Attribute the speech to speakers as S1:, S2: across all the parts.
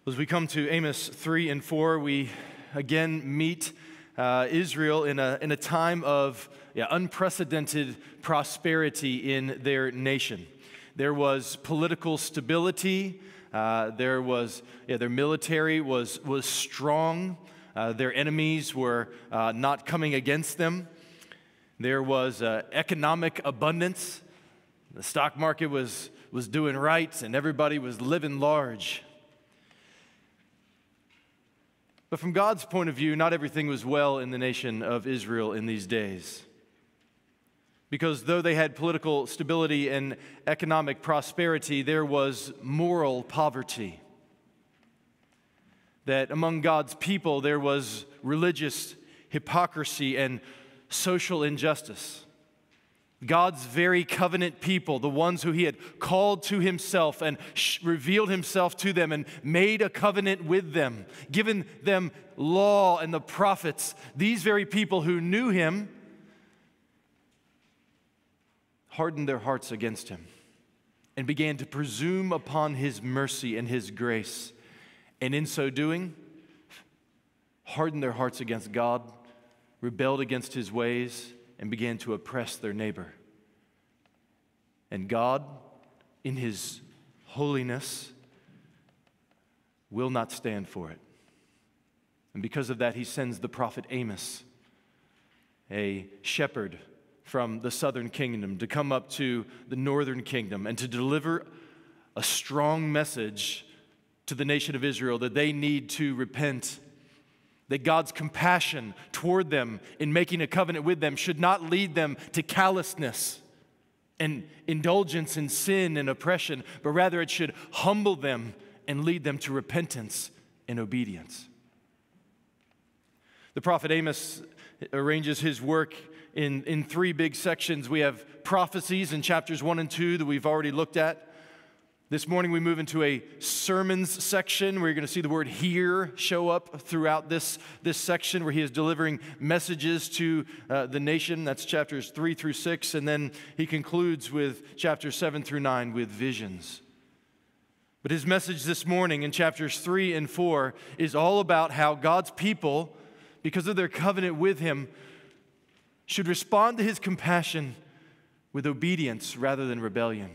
S1: As we come to Amos 3 and 4, we again meet Israel in a time of unprecedented prosperity in their nation. There was political stability. Their military was strong. Their enemies were not coming against them. There was economic abundance. The stock market was doing right, and everybody was living large. But from God's point of view, not everything was well in the nation of Israel in these days. Because though they had political stability and economic prosperity, there was moral poverty. That among God's people, there was religious hypocrisy and social injustice. God's very covenant people, the ones who he had called to himself and revealed himself to them and made a covenant with them, given them law and the prophets, these very people who knew him hardened their hearts against him and began to presume upon his mercy and his grace, and in so doing, hardened their hearts against God, rebelled against his ways, and began to oppress their neighbor. And God, in his holiness, will not stand for it. And because of that, he sends the prophet Amos, a shepherd from the southern kingdom, to come up to the northern kingdom and to deliver a strong message to the nation of Israel that they need to repent. That God's compassion toward them in making a covenant with them should not lead them to callousness and indulgence in sin and oppression, but rather it should humble them and lead them to repentance and obedience. The prophet Amos arranges his work in three big sections. We have prophecies in chapters 1 and 2 that we've already looked at. This morning we move into a sermons section where you're going to see the word "hear" show up throughout this section, where he is delivering messages to the nation. That's chapters 3 through 6, and then he concludes with chapters 7 through 9 with visions. But his message this morning in chapters 3 and 4 is all about how God's people, because of their covenant with him, should respond to his compassion with obedience rather than rebellion.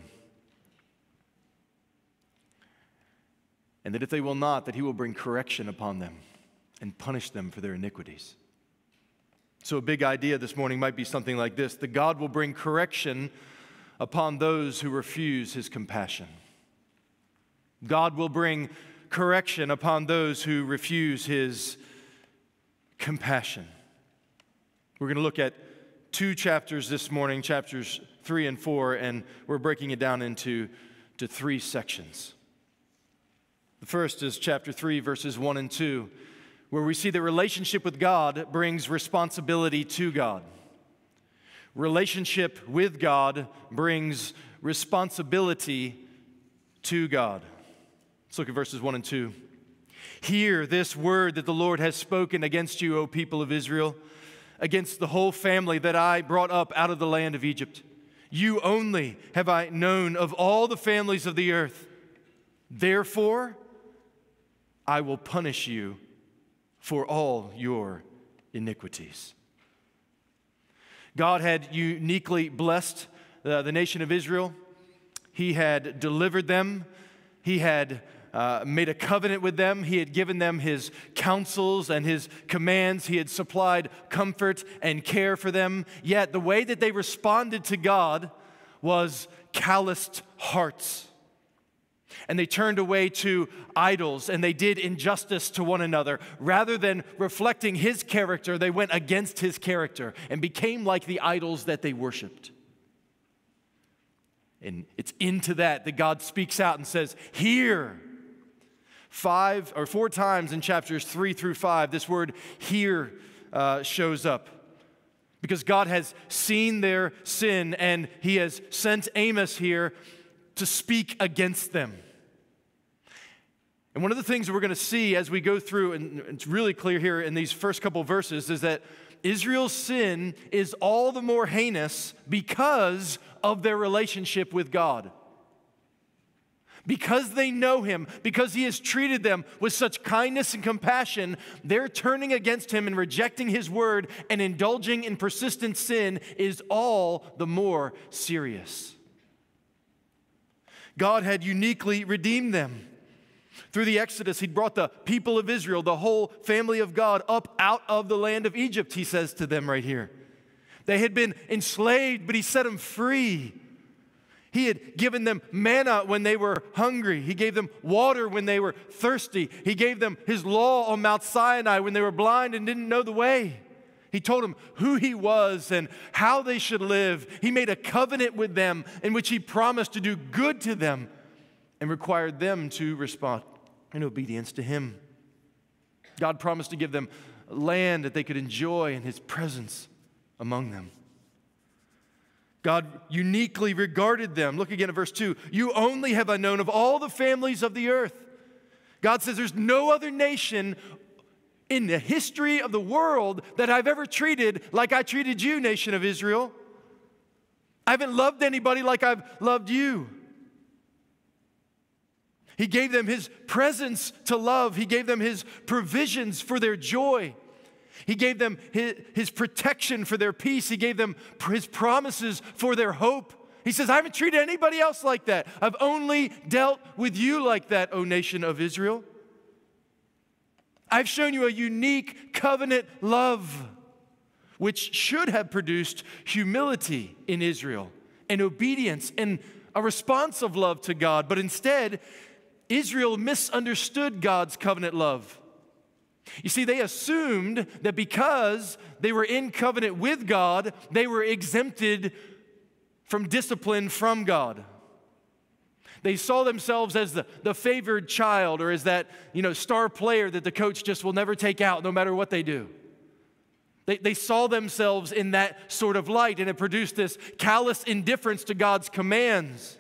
S1: And that if they will not, that he will bring correction upon them and punish them for their iniquities. So a big idea this morning might be something like this: that God will bring correction upon those who refuse his compassion. God will bring correction upon those who refuse his compassion. We're going to look at two chapters this morning, chapters 3 and 4, and we're breaking it down into three sections. The first is chapter 3, verses 1 and 2, where we see that relationship with God brings responsibility to God. Relationship with God brings responsibility to God. Let's look at verses 1 and 2. Hear this word that the Lord has spoken against you, O people of Israel, against the whole family that I brought up out of the land of Egypt. You only have I known of all the families of the earth. Therefore, I will punish you for all your iniquities. God had uniquely blessed the nation of Israel. He had delivered them. He had made a covenant with them. He had given them his counsels and his commands. He had supplied comfort and care for them. Yet the way that they responded to God was calloused hearts. And they turned away to idols, and they did injustice to one another. Rather than reflecting his character, they went against his character and became like the idols that they worshiped. And it's into that God speaks out and says, "Hear." 4 times in chapters 3 through 5, this word "hear" shows up. Because God has seen their sin, and he has sent Amos here to speak against them. And one of the things that we're going to see as we go through, and it's really clear here in these first couple verses, is that Israel's sin is all the more heinous because of their relationship with God. Because they know him, because he has treated them with such kindness and compassion, their turning against him and rejecting his word and indulging in persistent sin is all the more serious. God had uniquely redeemed them. Through the Exodus, he'd brought the people of Israel, the whole family of God, up out of the land of Egypt, he says to them right here. They had been enslaved, but he set them free. He had given them manna when they were hungry. He gave them water when they were thirsty. He gave them his law on Mount Sinai when they were blind and didn't know the way. He told them who he was and how they should live. He made a covenant with them in which he promised to do good to them and required them to respond in obedience to him. God promised to give them land that they could enjoy in his presence among them. God uniquely regarded them. Look again at verse 2. You only have I known of all the families of the earth. God says there's no other nation in the history of the world that I've ever treated like I treated you, nation of Israel. I haven't loved anybody like I've loved you. He gave them his presence to love. He gave them his provisions for their joy. He gave them his protection for their peace. He gave them his promises for their hope. He says, I haven't treated anybody else like that. I've only dealt with you like that, O nation of Israel. I've shown you a unique covenant love, which should have produced humility in Israel and obedience and a response of love to God. But instead, Israel misunderstood God's covenant love. You see, they assumed that because they were in covenant with God, they were exempted from discipline from God. They saw themselves as the favored child or as that, star player that the coach just will never take out no matter what they do. They saw themselves in that sort of light, and it produced this callous indifference to God's commands.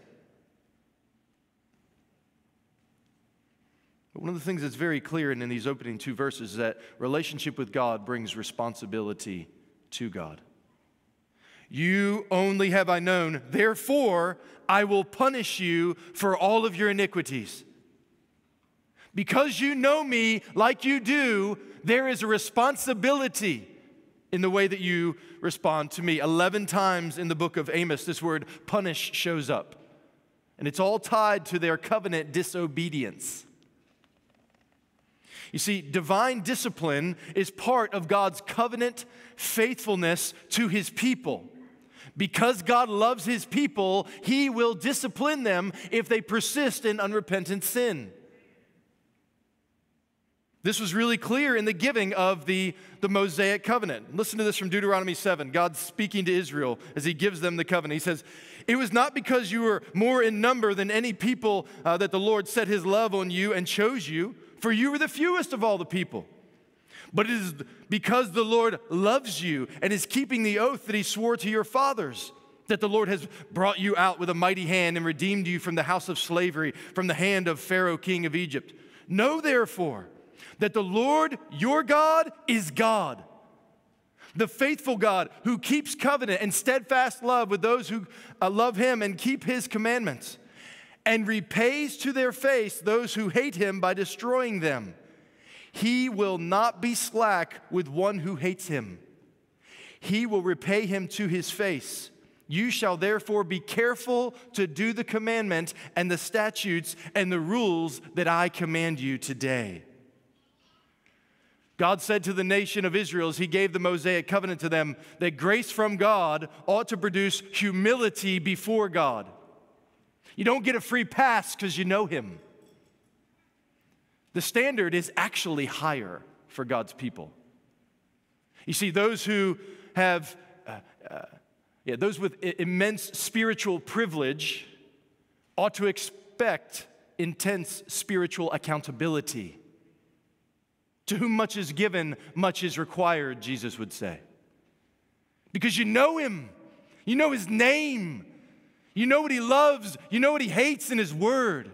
S1: But one of the things that's very clear in these opening two verses is that relationship with God brings responsibility to God. You only have I known, therefore I will punish you for all of your iniquities. Because you know me like you do, there is a responsibility in the way that you respond to me. 11 times in the book of Amos, this word punish shows up. And it's all tied to their covenant disobedience. You see, divine discipline is part of God's covenant faithfulness to his people. Because God loves his people, he will discipline them if they persist in unrepentant sin. This was really clear in the giving of the Mosaic covenant. Listen to this from Deuteronomy 7. God's speaking to Israel as he gives them the covenant. He says, it was not because you were more in number than any people that the Lord set his love on you and chose you, for you were the fewest of all the people. But it is because the Lord loves you and is keeping the oath that he swore to your fathers, that the Lord has brought you out with a mighty hand and redeemed you from the house of slavery, from the hand of Pharaoh, king of Egypt. Know therefore that the Lord your God is God, the faithful God who keeps covenant and steadfast love with those who love him and keep his commandments, and repays to their face those who hate him by destroying them. He will not be slack with one who hates him. He will repay him to his face. You shall therefore be careful to do the commandment and the statutes and the rules that I command you today. God said to the nation of Israel as he gave the Mosaic covenant to them that grace from God ought to produce humility before God. You don't get a free pass because you know him. The standard is actually higher for God's people. You see, those who have, those with immense spiritual privilege ought to expect intense spiritual accountability. To whom much is given, much is required, Jesus would say. Because you know him, you know his name, you know what he loves, you know what he hates in his word.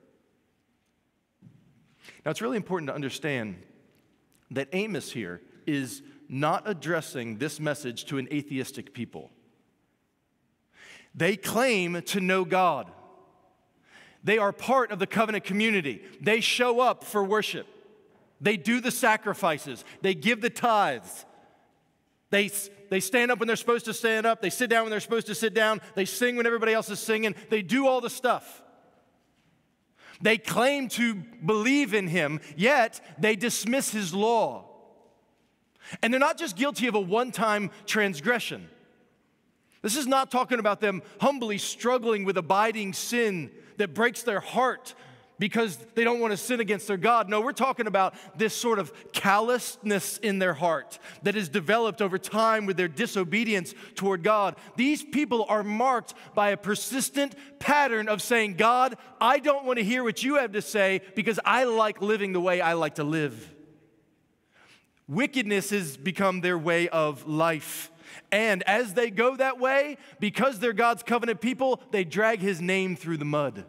S1: Now, it's really important to understand that Amos here is not addressing this message to an atheistic people. They claim to know God. They are part of the covenant community. They show up for worship. They do the sacrifices. They give the tithes. They stand up when they're supposed to stand up. They sit down when they're supposed to sit down. They sing when everybody else is singing. They do all the stuff. They claim to believe in him, yet they dismiss his law. And they're not just guilty of a one-time transgression. This is not talking about them humbly struggling with abiding sin that breaks their heart because they don't want to sin against their God. No, we're talking about this sort of callousness in their heart that is developed over time with their disobedience toward God. These people are marked by a persistent pattern of saying, God, I don't want to hear what you have to say because I like living the way I like to live. Wickedness has become their way of life. And as they go that way, because they're God's covenant people, they drag his name through the mud.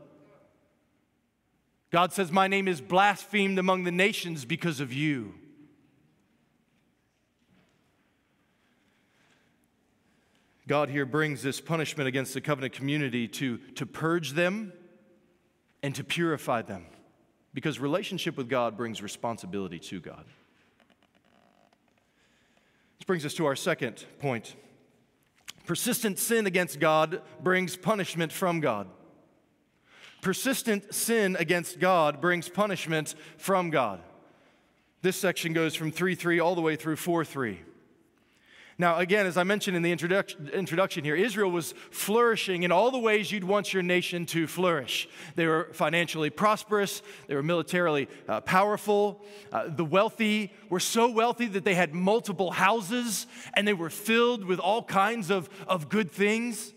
S1: God says, my name is blasphemed among the nations because of you. God here brings this punishment against the covenant community to purge them and to purify them, because relationship with God brings responsibility to God. This brings us to our second point. Persistent sin against God brings punishment from God. Persistent sin against God brings punishment from God. This section goes from 3:3 all the way through 4:3. Now, again, as I mentioned in the introduction here, Israel was flourishing in all the ways you'd want your nation to flourish. They were financially prosperous. They were militarily powerful. The wealthy were so wealthy that they had multiple houses, and they were filled with all kinds of good things.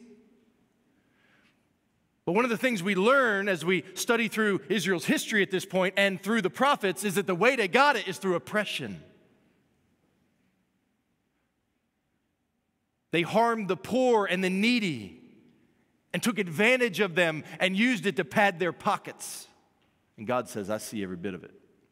S1: But one of the things we learn as we study through Israel's history at this point and through the prophets is that the way they got it is through oppression. They harmed the poor and the needy and took advantage of them and used it to pad their pockets. And God says, I see every bit of it.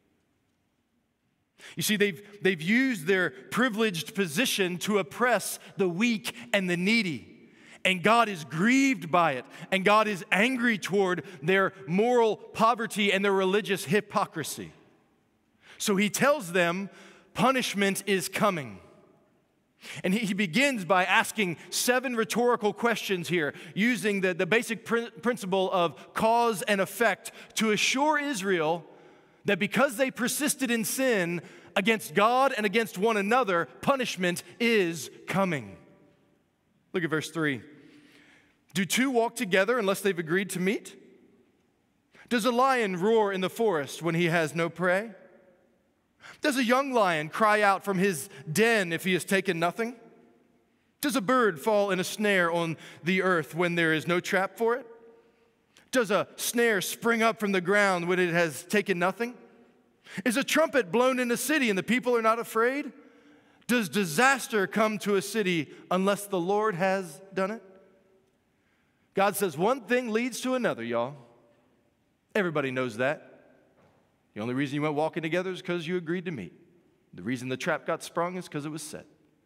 S1: You see, they've used their privileged position to oppress the weak and the needy. And God is grieved by it. And God is angry toward their moral poverty and their religious hypocrisy. So he tells them punishment is coming. And he begins by asking 7 rhetorical questions here, using the basic principle of cause and effect to assure Israel that because they persisted in sin against God and against one another, punishment is coming. Look at verse 3. Do 2 walk together unless they've agreed to meet? Does a lion roar in the forest when he has no prey? Does a young lion cry out from his den if he has taken nothing? Does a bird fall in a snare on the earth when there is no trap for it? Does a snare spring up from the ground when it has taken nothing? Is a trumpet blown in a city and the people are not afraid? Does disaster come to a city unless the Lord has done it? God says one thing leads to another, y'all. Everybody knows that. The only reason you went walking together is because you agreed to meet. The reason the trap got sprung is because it was set.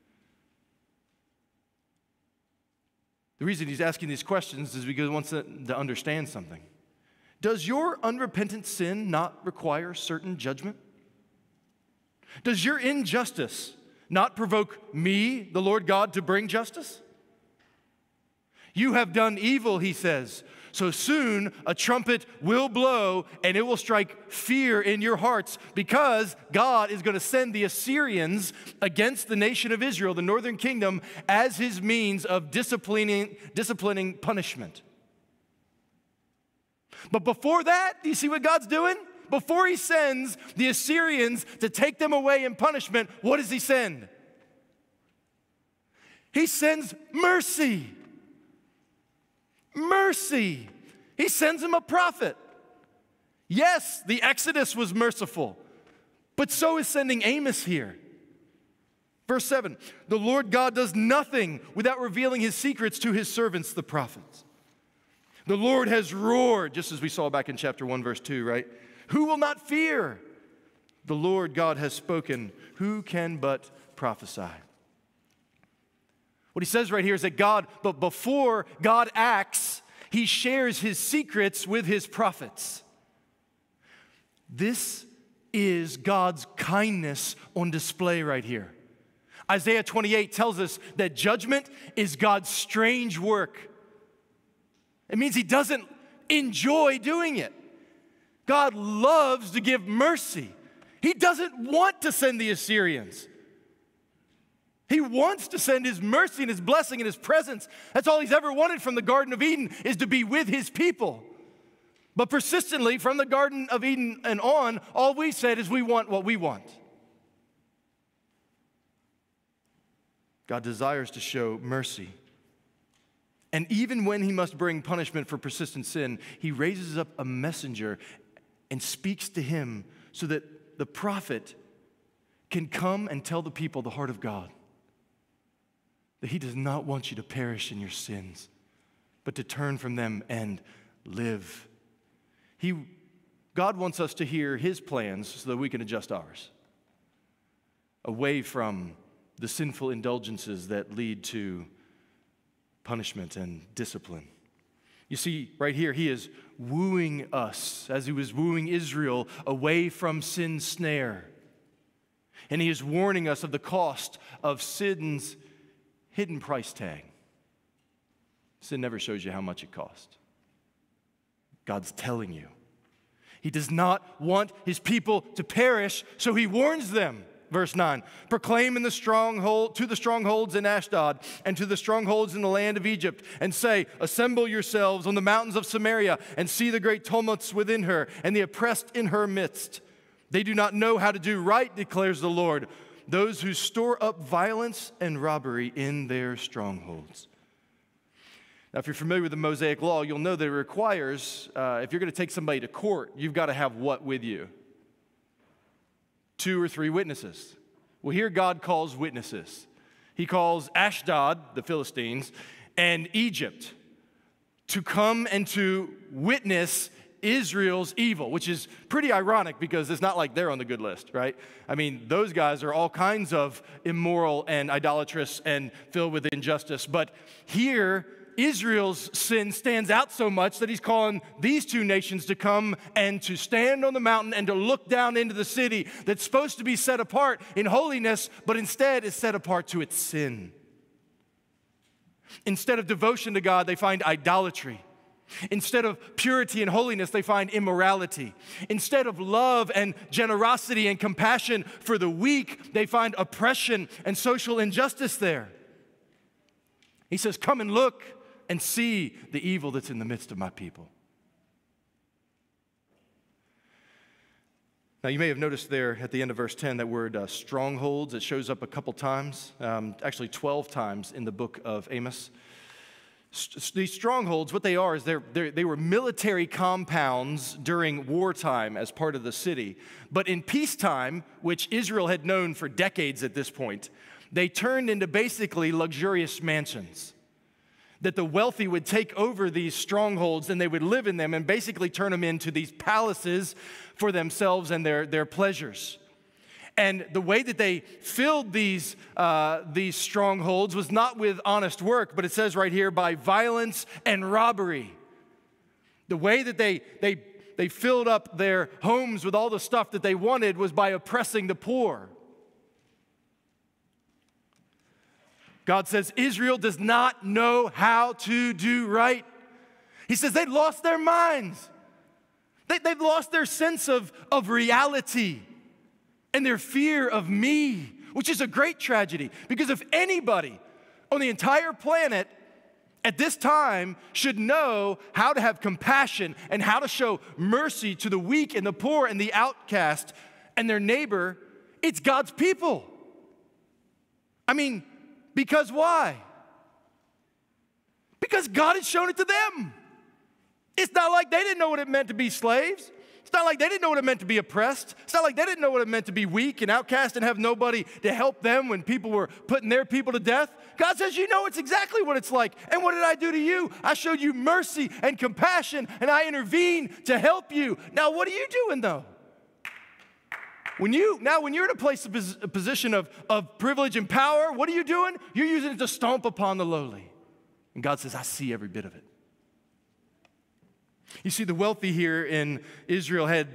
S1: The reason he's asking these questions is because he wants them to understand something. Does your unrepentant sin not require certain judgment? Does your injustice not provoke me, the Lord God, to bring justice? You have done evil, he says. So soon a trumpet will blow and it will strike fear in your hearts because God is going to send the Assyrians against the nation of Israel, the northern kingdom, as his means of disciplining punishment. But before that, do you see what God's doing? Before he sends the Assyrians to take them away in punishment, what does he send? He sends mercy. Mercy. He sends him a prophet. Yes, the Exodus was merciful, but so is sending Amos here. Verse 7, the Lord God does nothing without revealing his secrets to his servants, the prophets. The Lord has roared, just as we saw back in chapter 1, verse 2, right? Who will not fear? The Lord God has spoken. Who can but prophesy? What he says right here is that God, but before God acts, he shares his secrets with his prophets. This is God's kindness on display right here. Isaiah 28 tells us that judgment is God's strange work. It means he doesn't enjoy doing it. God loves to give mercy. He doesn't want to send the Assyrians. He wants to send his mercy and his blessing and his presence. That's all he's ever wanted from the Garden of Eden, is to be with his people. But persistently, from the Garden of Eden and on, all we said is we want what we want. God desires to show mercy. And even when he must bring punishment for persistent sin, he raises up a messenger and speaks to him so that the prophet can come and tell the people the heart of God. That he does not want you to perish in your sins, but to turn from them and live. God wants us to hear his plans so that we can adjust ours, away from the sinful indulgences that lead to punishment and discipline. You see, right here, he is wooing us, as he was wooing Israel, away from sin's snare. And he is warning us of the cost of sin's hidden price tag. Sin never shows you how much it cost. God's telling you. He does not want his people to perish, so he warns them. Verse 9, proclaim in the stronghold, to the strongholds in Ashdod and to the strongholds in the land of Egypt, and say, assemble yourselves on the mountains of Samaria and see the great tumults within her and the oppressed in her midst. They do not know how to do right, declares the Lord, those who store up violence and robbery in their strongholds. Now, if you're familiar with the Mosaic Law, you'll know that it requires, if you're going to take somebody to court, you've got to have what with you? 2 or 3 witnesses. Well, here God calls witnesses. He calls Ashdod, the Philistines, and Egypt to come and to witness Israel's evil, which is pretty ironic because it's not like they're on the good list, right? I mean, those guys are all kinds of immoral and idolatrous and filled with injustice. But here, Israel's sin stands out so much that he's calling these 2 nations to come and to stand on the mountain and to look down into the city that's supposed to be set apart in holiness, but instead is set apart to its sin. Instead of devotion to God, they find idolatry. Instead of purity and holiness, they find immorality. Instead of love and generosity and compassion for the weak, they find oppression and social injustice there. He says, come and look and see the evil that's in the midst of my people. Now, you may have noticed there at the end of verse 10 that word strongholds. It shows up a couple times, actually 12 times in the book of Amos. These strongholds, what they are is they were military compounds during wartime as part of the city. But in peacetime, which Israel had known for decades at this point, they turned into basically luxurious mansions. That the wealthy would take over these strongholds and they would live in them and basically turn them into these palaces for themselves and their pleasures. And the way that they filled these strongholds was not with honest work, but it says right here, by violence and robbery. The way that they filled up their homes with all the stuff that they wanted was by oppressing the poor. God says Israel does not know how to do right. He says they lost their minds. They've lost their sense of reality and their fear of me, which is a great tragedy. Because if anybody on the entire planet at this time should know how to have compassion and how to show mercy to the weak and the poor and the outcast and their neighbor, it's God's people. I mean, because why? Because God has shown it to them. It's not like they didn't know what it meant to be slaves. It's not like they didn't know what it meant to be oppressed. It's not like they didn't know what it meant to be weak and outcast and have nobody to help them when people were putting their people to death. God says, you know it's exactly what it's like. And what did I do to you? I showed you mercy and compassion, and I intervened to help you. Now, what are you doing, though? When you're in a position of privilege and power, what are you doing? You're using it to stomp upon the lowly. And God says, I see every bit of it. You see, the wealthy here in Israel had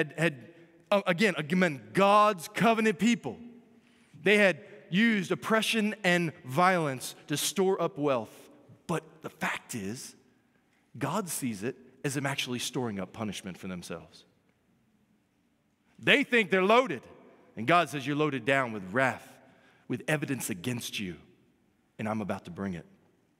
S1: again, God's covenant people. They had used oppression and violence to store up wealth. But the fact is, God sees it as them actually storing up punishment for themselves. They think they're loaded, and God says you're loaded down with wrath, with evidence against you, and I'm about to bring it.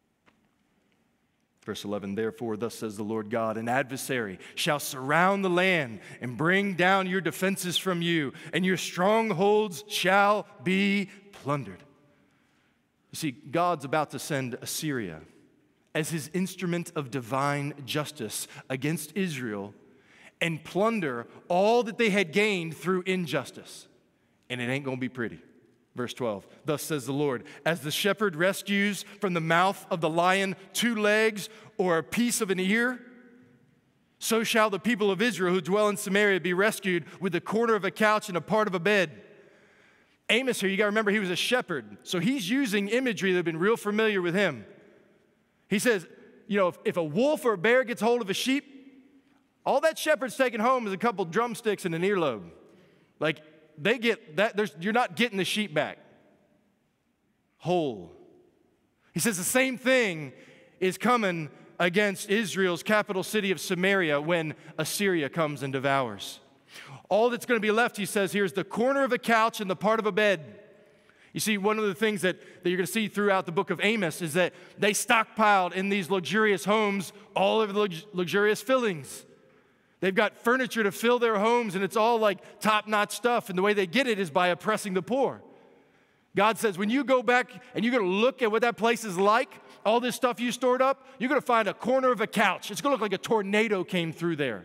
S1: Verse 11, therefore, thus says the Lord God, an adversary shall surround the land and bring down your defenses from you, and your strongholds shall be plundered. You see, God's about to send Assyria as his instrument of divine justice against Israel and plunder all that they had gained through injustice. And it ain't going to be pretty. Verse 12, thus says the Lord, as the shepherd rescues from the mouth of the lion 2 legs or a piece of an ear, so shall the people of Israel who dwell in Samaria be rescued with the corner of a couch and a part of a bed. Amos here, you got to remember he was a shepherd, so he's using imagery that have been real familiar with him. He says, you know, if a wolf or a bear gets hold of a sheep, all that shepherd's taking home is a couple drumsticks and an earlobe. Like, they get that, you're not getting the sheep back whole. He says the same thing is coming against Israel's capital city of Samaria when Assyria comes and devours. All that's going to be left, he says here, is the corner of a couch and the part of a bed. You see, one of the things that you're going to see throughout the book of Amos is that they stockpiled in these luxurious homes all of the luxurious fillings. They've got furniture to fill their homes, and it's all like top-notch stuff, and the way they get it is by oppressing the poor. God says, when you go back and you're going to look at what that place is like, all this stuff you stored up, you're going to find a corner of a couch. It's going to look like a tornado came through there.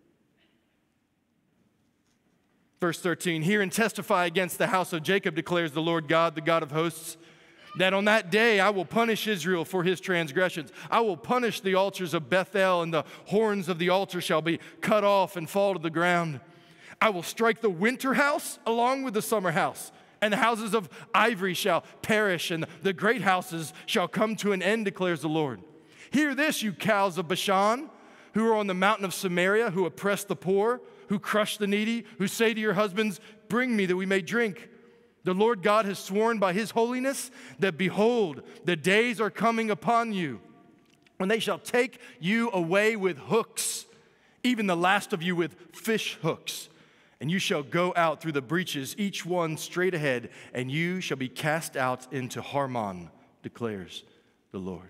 S1: Verse 13, hear and testify against the house of Jacob, declares the Lord God, the God of hosts, that on that day I will punish Israel for his transgressions. I will punish the altars of Bethel, and the horns of the altar shall be cut off and fall to the ground. I will strike the winter house along with the summer house, and the houses of ivory shall perish, and the great houses shall come to an end, declares the Lord. Hear this, you cows of Bashan, who are on the mountain of Samaria, who oppress the poor, who crush the needy, who say to your husbands, bring me that we may drink. The Lord God has sworn by his holiness that, behold, the days are coming upon you when they shall take you away with hooks, even the last of you with fish hooks. And you shall go out through the breaches, each one straight ahead, and you shall be cast out into Harmon, declares the Lord.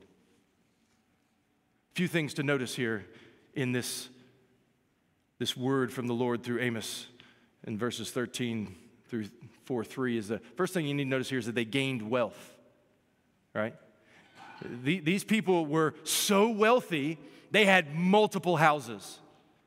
S1: A few things to notice here in this word from the Lord through Amos in verses 13 through 4:3 is the first thing you need to notice here is that they gained wealth, right? These people were so wealthy, they had multiple houses.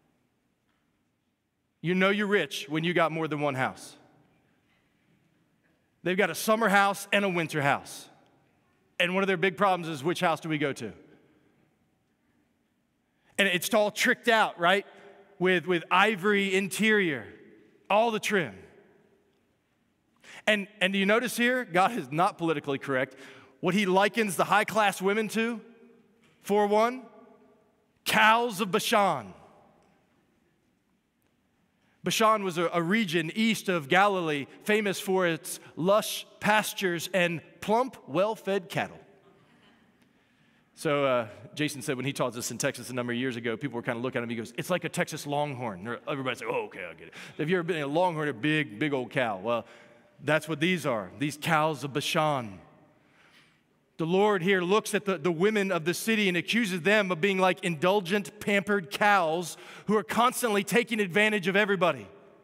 S1: You know you're rich when you got more than one house. They've got a summer house and a winter house. And one of their big problems is, which house do we go to? And it's all tricked out, right? With ivory interior, all the trim. And do you notice here, God is not politically correct. What he likens the high-class women to, 4:1, cows of Bashan. Bashan was a region east of Galilee, famous for its lush pastures and plump, well-fed cattle. So Jason said when he taught us in Texas a number of years ago, people were kind of looking at him. He goes, it's like a Texas Longhorn. Everybody's like, oh, okay, I get it. Have you ever been in a Longhorn, a big old cow? Well, that's what these are, these cows of Bashan. The Lord here looks at the women of the city and accuses them of being like indulgent, pampered cows who are constantly taking advantage of everybody.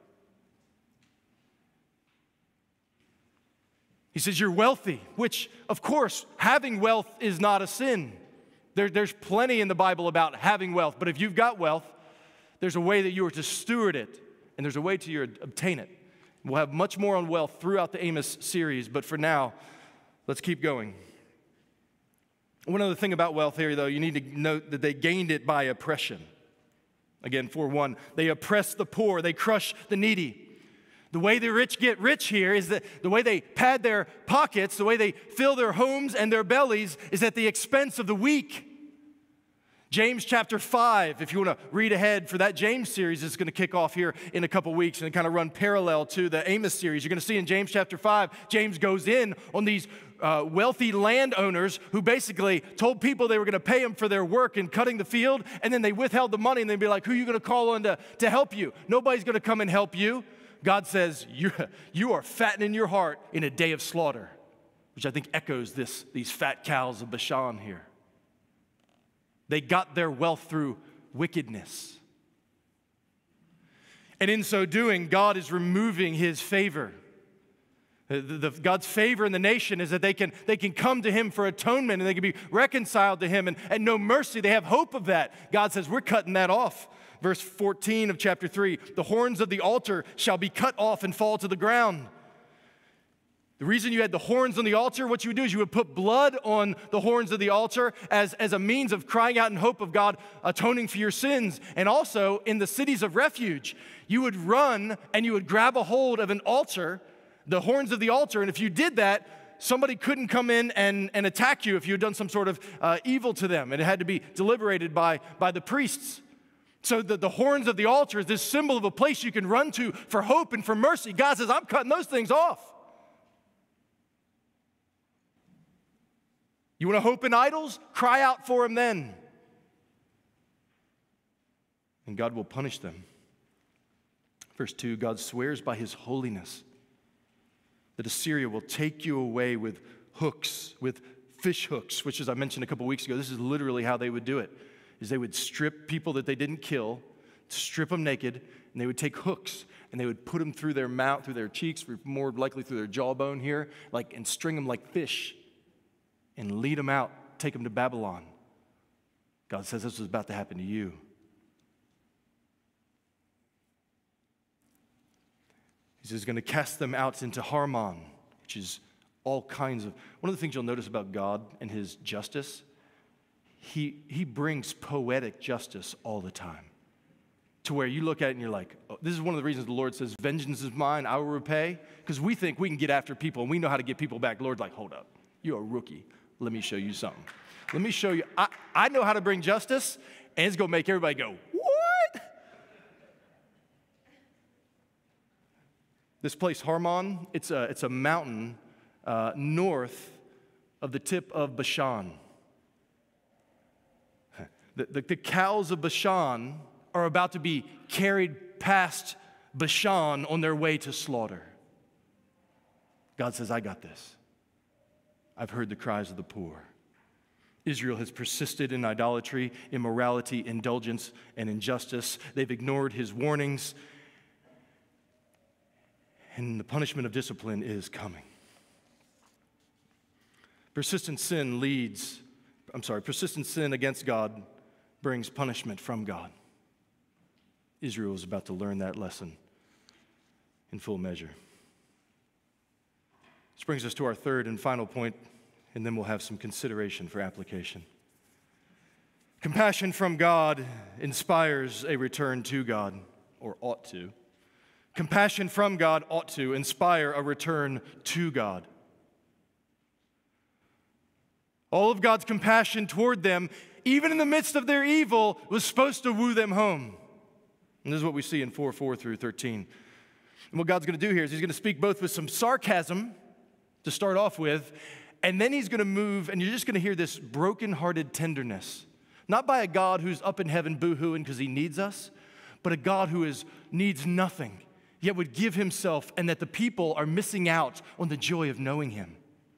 S1: He says, you're wealthy, which, of course, having wealth is not a sin. There's plenty in the Bible about having wealth, but if you've got wealth, there's a way that you are to steward it, and there's a way to obtain it. We'll have much more on wealth throughout the Amos series, but for now, let's keep going. One other thing about wealth here, though, you need to note that they gained it by oppression. Again, 4:1, they oppress the poor, they crush the needy. The way the rich get rich here is that the way they pad their pockets, the way they fill their homes and their bellies is at the expense of the weak. James chapter 5, if you want to read ahead for that James series, it's going to kick off here in a couple weeks and kind of run parallel to the Amos series. You're going to see in James chapter 5, James goes in on these wealthy landowners who basically told people they were going to pay them for their work in cutting the field, and then they withheld the money, and they'd be like, who are you going to call on to help you? Nobody's going to come and help you. God says, you are fattening your heart in a day of slaughter, which I think echoes these fat cows of Bashan here. They got their wealth through wickedness. And in so doing, God is removing his favor. God's favor in the nation is that they can come to him for atonement and they can be reconciled to him and know mercy. They have hope of that. God says, we're cutting that off. Verse 14 of chapter 3, the horns of the altar shall be cut off and fall to the ground. The reason you had the horns on the altar, what you would do is you would put blood on the horns of the altar as a means of crying out in hope of God atoning for your sins. And also in the cities of refuge, you would run and you would grab a hold of an altar, the horns of the altar, and if you did that, somebody couldn't come in and attack you if you had done some sort of evil to them, and it had to be deliberated by the priests. So the horns of the altar is this symbol of a place you can run to for hope and for mercy. God says, I'm cutting those things off. You want to hope in idols? Cry out for them then. And God will punish them. Verse 2, God swears by his holiness that Assyria will take you away with hooks, with fish hooks, which, as I mentioned a couple weeks ago, this is literally how they would do it, is they would strip people that they didn't kill, strip them naked, and they would take hooks, and they would put them through their mouth, through their cheeks, more likely through their jawbone here, and string them like fish, and lead them out, take them to Babylon. God says this is about to happen to you. He says he's going to cast them out into Harmon, which is all kinds of... One of the things you'll notice about God and his justice, he brings poetic justice all the time. To where you look at it and you're like, oh, this is one of the reasons the Lord says, vengeance is mine, I will repay. Because we think we can get after people and we know how to get people back. The Lord's like, hold up, you're a rookie. Let me show you something. Let me show you. I know how to bring justice, and it's going to make everybody go, what? This place, Harmon, it's a mountain north of the tip of Bashan. The cows of Bashan are about to be carried past Bashan on their way to slaughter. God says, I got this. I've heard the cries of the poor. Israel has persisted in idolatry, immorality, indulgence, and injustice. They've ignored his warnings, and the punishment of discipline is coming. Persistent sin against God brings punishment from God. Israel is about to learn that lesson in full measure. This brings us to our third and final point, and then we'll have some consideration for application. Compassion from God inspires a return to God, or ought to. Compassion from God ought to inspire a return to God. All of God's compassion toward them, even in the midst of their evil, was supposed to woo them home. And this is what we see in 4:4 through 13. And what God's going to do here is he's going to speak both with some sarcasm to start off with, and then he's going to move, and you're just going to hear this broken-hearted tenderness. Not by a God who's up in heaven boo-hooing because he needs us, but a God who needs nothing, yet would give himself, and that the people are missing out on the joy of knowing him.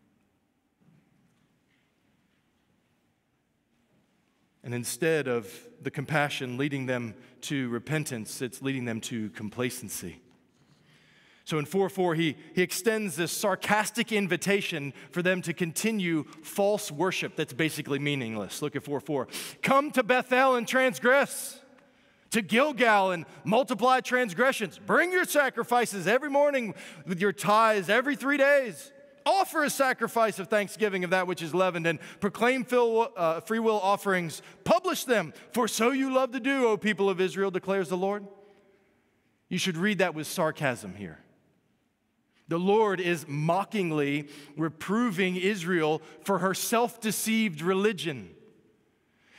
S1: And instead of the compassion leading them to repentance, it's leading them to complacency. So in 4:4, he extends this sarcastic invitation for them to continue false worship that's basically meaningless. Look at 4:4. Come to Bethel and transgress, to Gilgal and multiply transgressions. Bring your sacrifices every morning with your tithes every 3 days. Offer a sacrifice of thanksgiving of that which is leavened, and proclaim free will offerings. Publish them, for so you love to do, O people of Israel, declares the Lord. You should read that with sarcasm here. The Lord is mockingly reproving Israel for her self-deceived religion.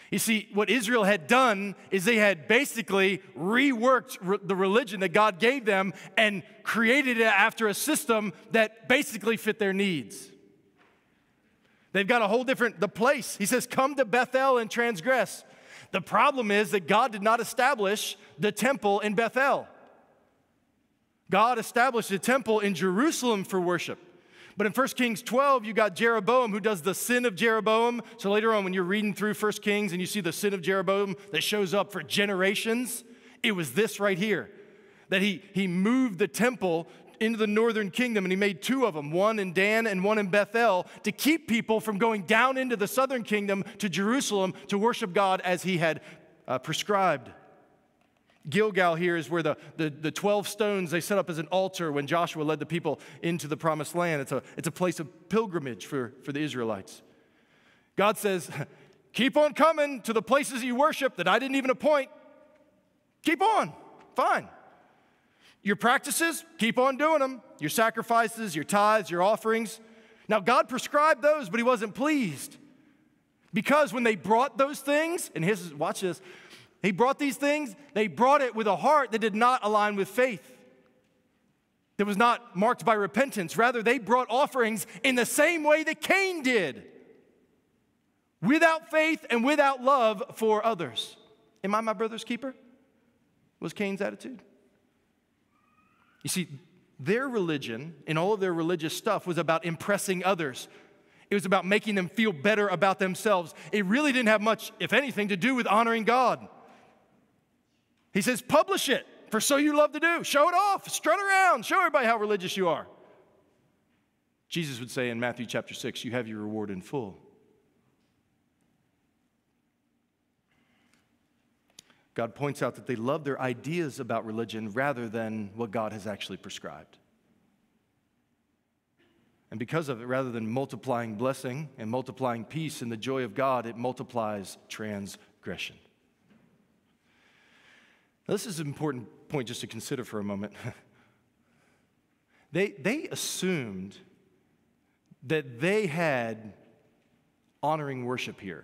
S1: You see, what Israel had done is they had basically reworked the religion that God gave them and created it after a system that basically fit their needs. They've got a whole different, the place. He says, come to Bethel and transgress. The problem is that God did not establish the temple in Bethel. God established a temple in Jerusalem for worship. But in 1 Kings 12, you got Jeroboam who does the sin of Jeroboam. So later on when you're reading through 1 Kings and you see the sin of Jeroboam that shows up for generations, it was this right here, that he moved the temple into the northern kingdom and he made two of them, one in Dan and one in Bethel, to keep people from going down into the southern kingdom to Jerusalem to worship God as he had prescribed. Gilgal here is where the 12 stones they set up as an altar when Joshua led the people into the promised land. It's a place of pilgrimage for the Israelites. God says, keep on coming to the places you worship that I didn't even appoint. Keep on, fine. Your practices, keep on doing them. Your sacrifices, your tithes, your offerings. Now God prescribed those, but he wasn't pleased. Because when they brought those things, and watch this, he brought these things, they brought it with a heart that did not align with faith, that was not marked by repentance. Rather, they brought offerings in the same way that Cain did, without faith and without love for others. Am I my brother's keeper? Was Cain's attitude. You see, their religion and all of their religious stuff was about impressing others. It was about making them feel better about themselves. It really didn't have much, if anything, to do with honoring God. He says, publish it, for so you love to do. Show it off, strut around, show everybody how religious you are. Jesus would say in Matthew chapter 6, you have your reward in full. God points out that they love their ideas about religion rather than what God has actually prescribed. And because of it, rather than multiplying blessing and multiplying peace and the joy of God, it multiplies transgression. Now, this is an important point just to consider for a moment. They assumed that they had honoring worship here.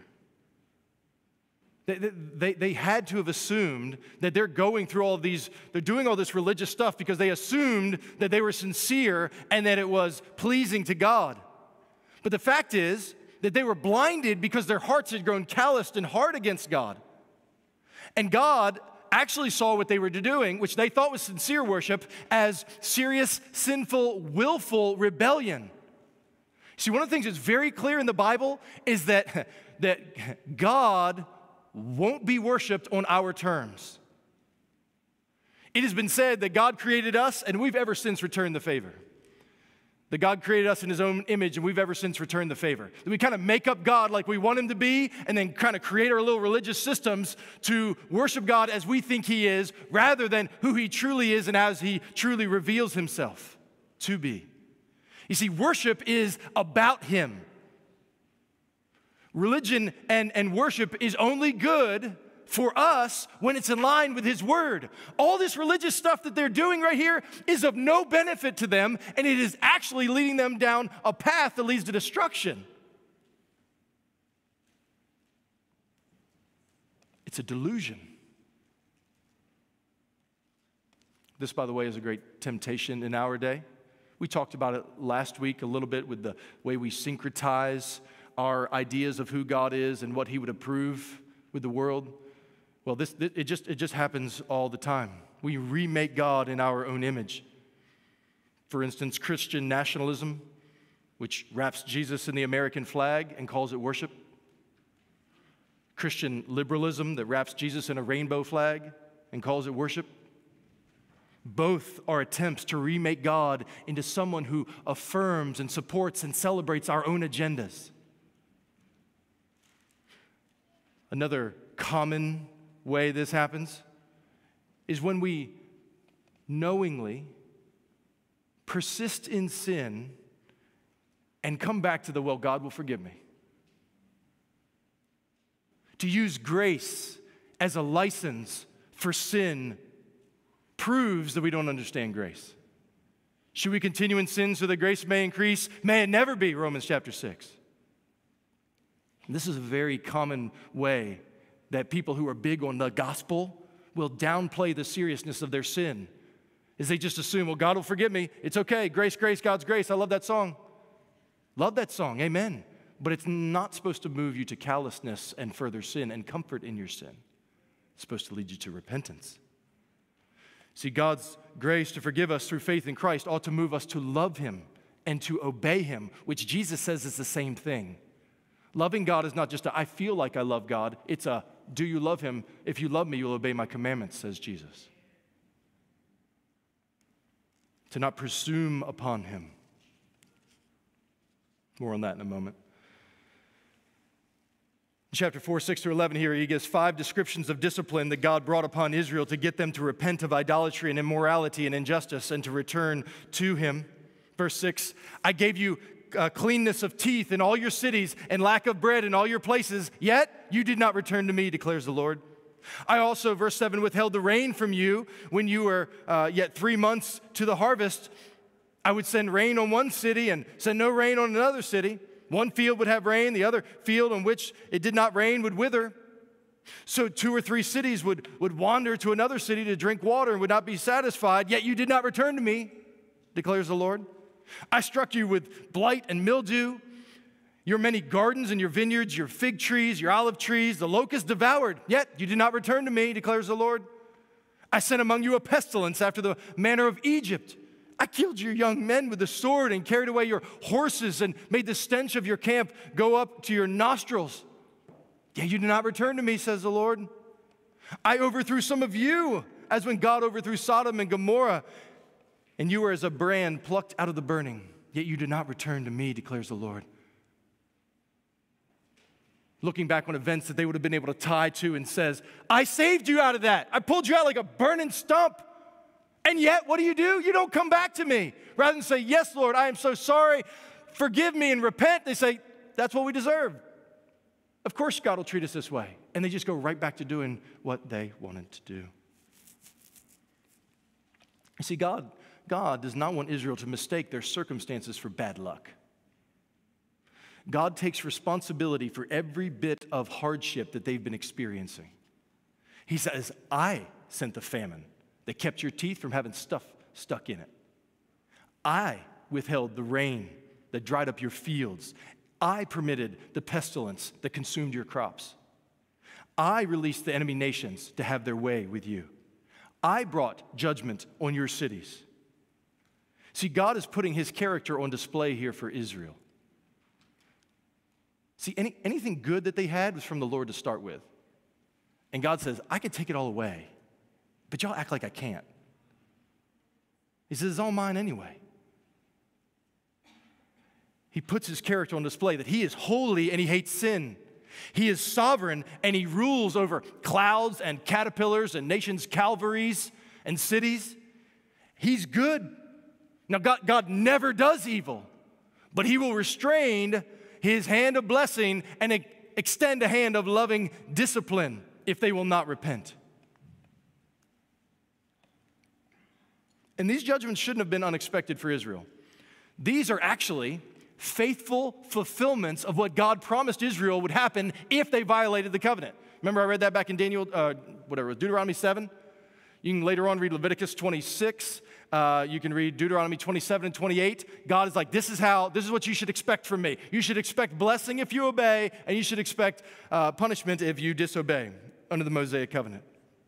S1: They had to have assumed that they're going through all of these, they're doing all this religious stuff because they assumed that they were sincere and that it was pleasing to God. But the fact is that they were blinded because their hearts had grown calloused and hard against God. And God actually saw what they were doing, which they thought was sincere worship, as serious, sinful, willful rebellion. See, one of the things that's very clear in the Bible is that God won't be worshiped on our terms. It has been said that God created us and we've ever since returned the favor. That God created us in his own image and we've ever since returned the favor. That we kind of make up God like we want him to be and then kind of create our little religious systems to worship God as we think he is rather than who he truly is and as he truly reveals himself to be. You see, worship is about him. Religion and worship is only good for us when it's in line with his word. All this religious stuff that they're doing right here is of no benefit to them, and it is actually leading them down a path that leads to destruction. It's a delusion. This, by the way, is a great temptation in our day. We talked about it last week a little bit with the way we syncretize our ideas of who God is and what he would approve with the world. Well, it just happens all the time. We remake God in our own image. For instance, Christian nationalism, which wraps Jesus in the American flag and calls it worship. Christian liberalism that wraps Jesus in a rainbow flag and calls it worship. Both are attempts to remake God into someone who affirms and supports and celebrates our own agendas. Another common way this happens is when we knowingly persist in sin and come back to well, God will forgive me. To use grace as a license for sin proves that we don't understand grace. Should we continue in sin so that grace may increase? May it never be, Romans chapter 6. This is a very common way that people who are big on the gospel will downplay the seriousness of their sin, is they just assume, well, God will forgive me. It's okay. Grace, grace, God's grace. I love that song. Love that song. Amen. But it's not supposed to move you to callousness and further sin and comfort in your sin. It's supposed to lead you to repentance. See, God's grace to forgive us through faith in Christ ought to move us to love him and to obey him, which Jesus says is the same thing. Loving God is not just a, I feel like I love God. It's a, do you love him? If you love me, you'll obey my commandments, says Jesus. To not presume upon him. More on that in a moment. In chapter 4, 6 through 11 here, he gives 5 descriptions of discipline that God brought upon Israel to get them to repent of idolatry and immorality and injustice and to return to him. Verse 6, I gave you cleanness of teeth in all your cities and lack of bread in all your places, yet you did not return to me, declares the Lord. I also, verse 7, withheld the rain from you when you were yet 3 months to the harvest. I would send rain on one city and send no rain on another city. One field would have rain, the other field on which it did not rain would wither. So 2 or 3 cities would wander to another city to drink water and would not be satisfied, yet you did not return to me, declares the Lord. I struck you with blight and mildew. Your many gardens and your vineyards, your fig trees, your olive trees, the locust devoured, yet you did not return to me, declares the Lord. I sent among you a pestilence after the manner of Egypt. I killed your young men with the sword and carried away your horses and made the stench of your camp go up to your nostrils. Yet you did not return to me, says the Lord. I overthrew some of you, as when God overthrew Sodom and Gomorrah, and you were as a brand plucked out of the burning. Yet you did not return to me, declares the Lord. Looking back on events that they would have been able to tie to and says, I saved you out of that. I pulled you out like a burning stump. And yet, what do? You don't come back to me. Rather than say, yes, Lord, I am so sorry. Forgive me and repent. They say, that's what we deserve. Of course God will treat us this way. And they just go right back to doing what they wanted to do. You see, God does not want Israel to mistake their circumstances for bad luck. God takes responsibility for every bit of hardship that they've been experiencing. He says, I sent the famine that kept your teeth from having stuff stuck in it. I withheld the rain that dried up your fields. I permitted the pestilence that consumed your crops. I released the enemy nations to have their way with you. I brought judgment on your cities. See, God is putting his character on display here for Israel. See, anything good that they had was from the Lord to start with. And God says, I can take it all away, but y'all act like I can't. He says, it's all mine anyway. He puts his character on display that he is holy and he hates sin. He is sovereign and he rules over clouds and caterpillars and nations' calvaries and cities. He's good. Now, God never does evil, but he will restrain his hand of blessing and extend a hand of loving discipline if they will not repent. And these judgments shouldn't have been unexpected for Israel. These are actually faithful fulfillments of what God promised Israel would happen if they violated the covenant. Remember I read that back in Deuteronomy 7? You can later on read Leviticus 26. You can read Deuteronomy 27 and 28. God is like, this is what you should expect from me. You should expect blessing if you obey, and you should expect punishment if you disobey under the Mosaic covenant.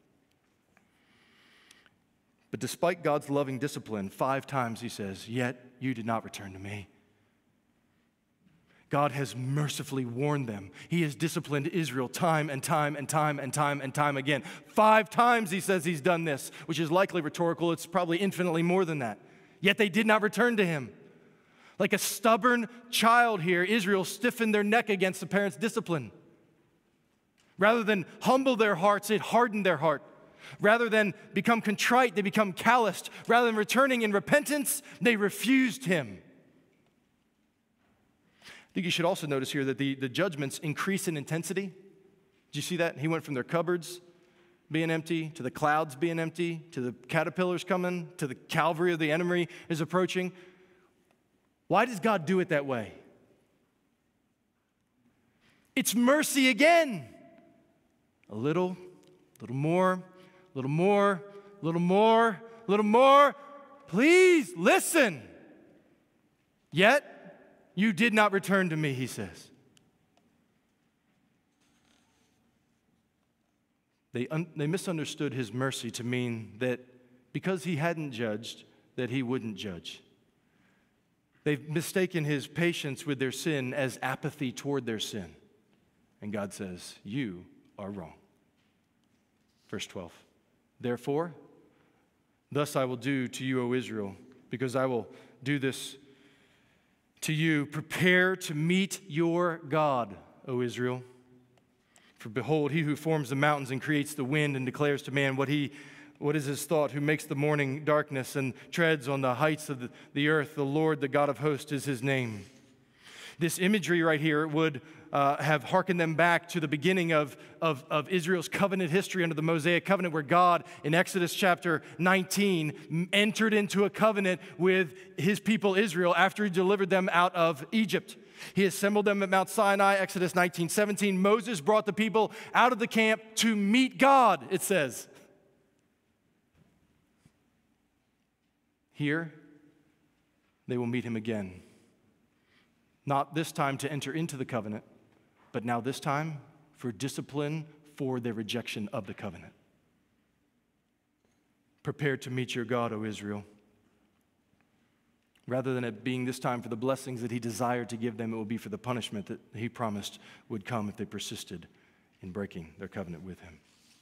S1: But despite God's loving discipline, 5 times he says, yet you did not return to me. God has mercifully warned them. He has disciplined Israel time and time and time and time and time again. 5 times he says he's done this, which is likely rhetorical. It's probably infinitely more than that. Yet they did not return to him. Like a stubborn child here, Israel stiffened their neck against the parents' discipline. Rather than humble their hearts, it hardened their heart. Rather than become contrite, they become calloused. Rather than returning in repentance, they refused him. I think you should also notice here that the judgments increase in intensity. Did you see that? He went from their cupboards being empty, to the clouds being empty, to the caterpillars coming, to the Calvary of the enemy is approaching. Why does God do it that way? It's mercy again. A little more, a little more, a little more, a little more. Please listen. Yet you did not return to me, he says. They misunderstood his mercy to mean that because he hadn't judged, that he wouldn't judge. They've mistaken his patience with their sin as apathy toward their sin. And God says, you are wrong. Verse 12, therefore, thus I will do to you, O Israel, because I will do this to you. Prepare to meet your God, O Israel. For behold, he who forms the mountains and creates the wind and declares to man what is his thought, who makes the morning darkness and treads on the heights of the earth. The Lord, the God of hosts, is his name. This imagery right here would have hearkened them back to the beginning of Israel's covenant history under the Mosaic covenant, where God, in Exodus chapter 19, entered into a covenant with his people Israel after he delivered them out of Egypt. He assembled them at Mount Sinai, Exodus 19:17. Moses brought the people out of the camp to meet God, it says. Here, they will meet him again. Not this time to enter into the covenant, but now this time for discipline for their rejection of the covenant. Prepare to meet your God, O Israel. Rather than it being this time for the blessings that he desired to give them, it will be for the punishment that he promised would come if they persisted in breaking their covenant with him.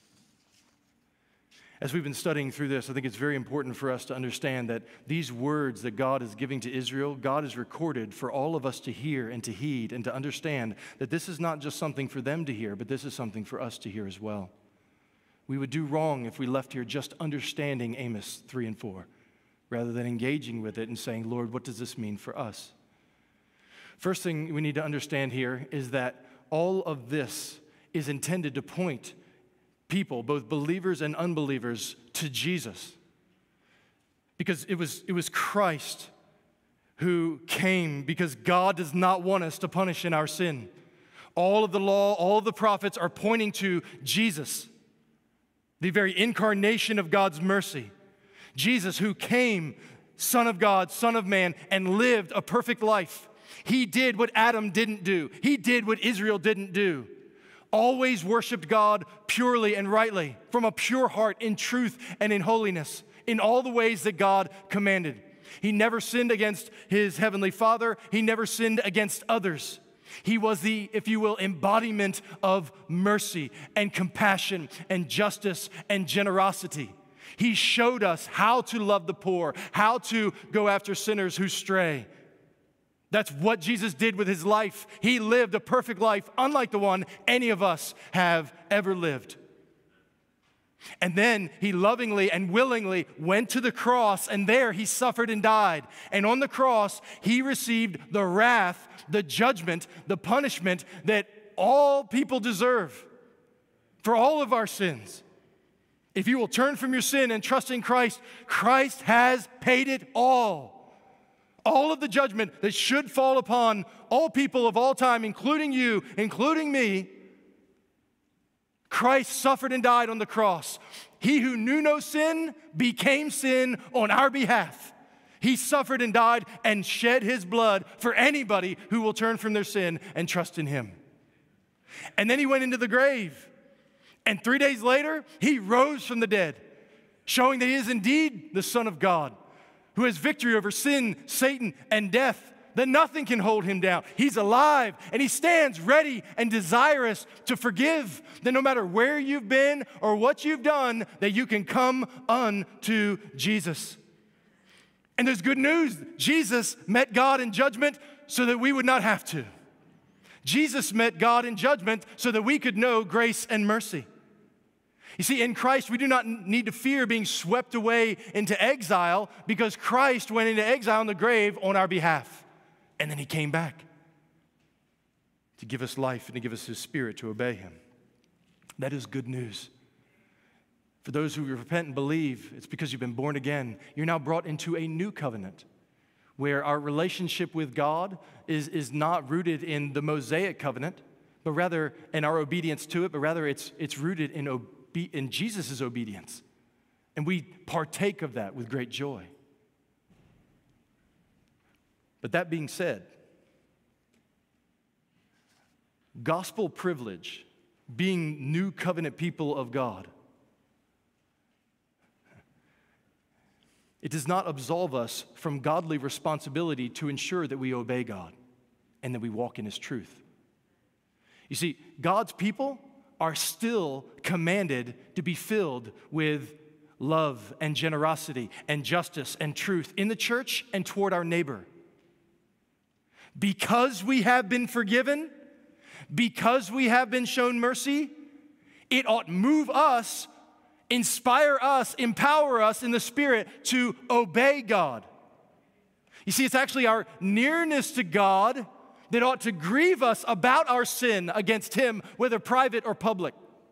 S1: As we've been studying through this, I think it's very important for us to understand that these words that God is giving to Israel, God has recorded for all of us to hear and to heed and to understand that this is not just something for them to hear, but this is something for us to hear as well. We would do wrong if we left here just understanding Amos 3 and 4, rather than engaging with it and saying, Lord, what does this mean for us? First thing we need to understand here is that all of this is intended to point people, both believers and unbelievers, to Jesus. Because it was Christ who came because God does not want us to punish in our sin. All of the law, all of the prophets are pointing to Jesus, the very incarnation of God's mercy. Jesus, who came, Son of God, Son of Man, and lived a perfect life. He did what Adam didn't do. He did what Israel didn't do. Always worshiped God purely and rightly, from a pure heart, in truth and in holiness, in all the ways that God commanded. He never sinned against his heavenly Father. He never sinned against others. He was the, if you will, embodiment of mercy and compassion and justice and generosity. He showed us how to love the poor, how to go after sinners who stray. That's what Jesus did with his life. He lived a perfect life, unlike the one any of us have ever lived. And then he lovingly and willingly went to the cross, and there he suffered and died. And on the cross, he received the wrath, the judgment, the punishment that all people deserve for all of our sins. If you will turn from your sin and trust in Christ, Christ has paid it all. All of the judgment that should fall upon all people of all time, including you, including me, Christ suffered and died on the cross. He who knew no sin became sin on our behalf. He suffered and died and shed his blood for anybody who will turn from their sin and trust in him. And then he went into the grave. And 3 days later, he rose from the dead, showing that he is indeed the Son of God, who has victory over sin, Satan, and death, that nothing can hold him down. He's alive, and he stands ready and desirous to forgive, that no matter where you've been or what you've done, that you can come unto Jesus. And there's good news. Jesus met God in judgment so that we would not have to. Jesus met God in judgment so that we could know grace and mercy. You see, in Christ, we do not need to fear being swept away into exile, because Christ went into exile in the grave on our behalf. And then he came back to give us life and to give us his Spirit to obey him. That is good news. For those who repent and believe, it's because you've been born again. You're now brought into a new covenant where our relationship with God is not rooted in the Mosaic covenant, but rather, and our obedience to it, but rather it's rooted in Jesus' obedience. And we partake of that with great joy. But that being said, gospel privilege, being new covenant people of God, it does not absolve us from godly responsibility to ensure that we obey God and that we walk in His truth. You see, God's people are still commanded to be filled with love and generosity and justice and truth in the church and toward our neighbor. Because we have been forgiven, because we have been shown mercy, it ought move us, inspire us, empower us in the Spirit to obey God. You see, it's actually our nearness to God that ought to grieve us about our sin against Him, whether private or public.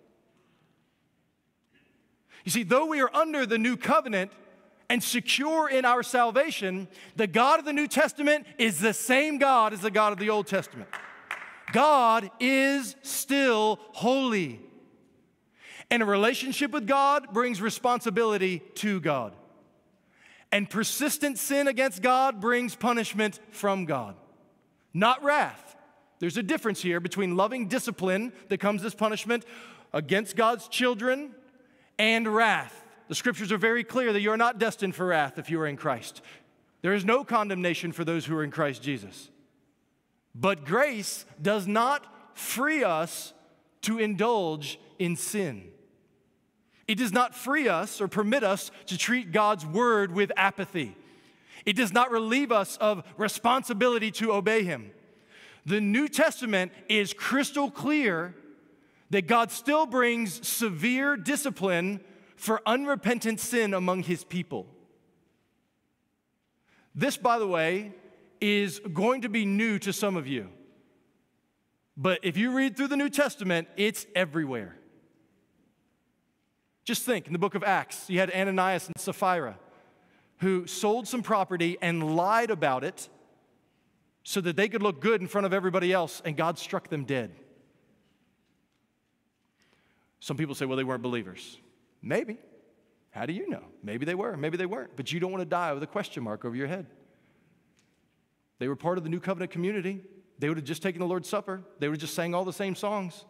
S1: You see, though we are under the new covenant and secure in our salvation, the God of the New Testament is the same God as the God of the Old Testament. God is still holy. And a relationship with God brings responsibility to God. And persistent sin against God brings punishment from God, not wrath. There's a difference here between loving discipline that comes as punishment against God's children and wrath. The scriptures are very clear that you are not destined for wrath if you are in Christ. There is no condemnation for those who are in Christ Jesus. But grace does not free us to indulge in sin. It does not free us or permit us to treat God's word with apathy. It does not relieve us of responsibility to obey Him. The New Testament is crystal clear that God still brings severe discipline for unrepentant sin among His people. This, by the way, is going to be new to some of you. But if you read through the New Testament, it's everywhere. Just think, in the book of Acts, you had Ananias and Sapphira who sold some property and lied about it so that they could look good in front of everybody else, and God struck them dead. Some people say, well, they weren't believers. Maybe. How do you know? Maybe they were, maybe they weren't. But you don't want to die with a question mark over your head. They were part of the New Covenant community. They would have just taken the Lord's Supper. They would have just sang all the same songs.